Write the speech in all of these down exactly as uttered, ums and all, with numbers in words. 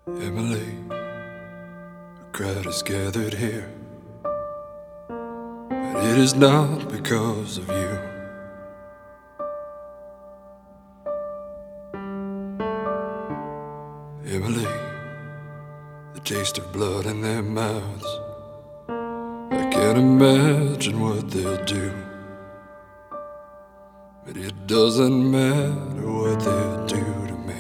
Emily, a crowd is gathered here, but it is not because of you. Emily, the taste of blood in their mouths, I can't imagine what they'll do, but it doesn't matter what they'll do to me.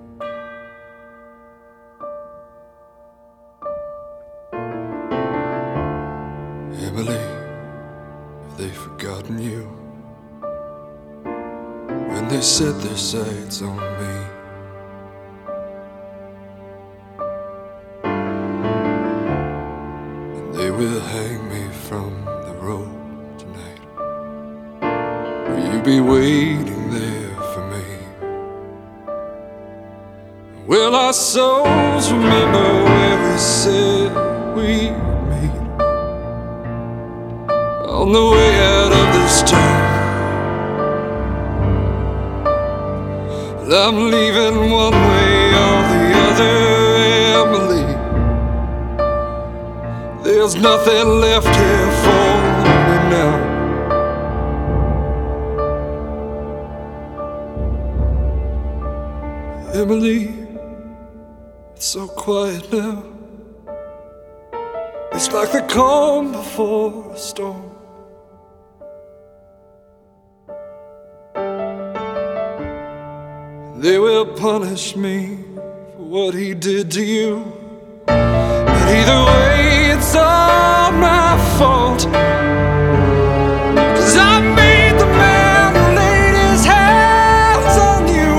Emily, have they forgotten you when they set their sights on me? And they will hang me from the rope tonight. Will you be waiting there for me? Will our souls remember where we said we'd meet? On the way out of this town, I'm leaving one way or the other, Emily. There's nothing left here for me now. Emily, it's so quiet now. It's like the calm before a storm. They will punish me for what he did to you, but either way it's all my fault, 'cause I made the man who laid his hands on you.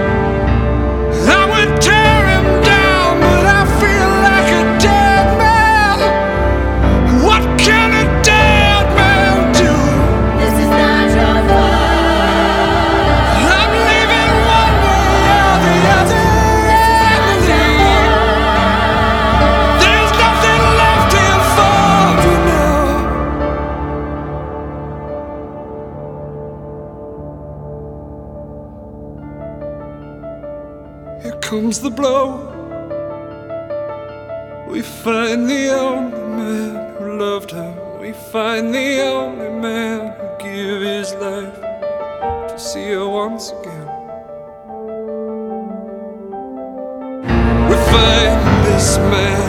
I would tear him down, but I feel like a dead man. What can a dead man do? This is not your fault. Here comes the blow. We find the only man who loved her. We find the only man who gave his life to see her once again. We find this man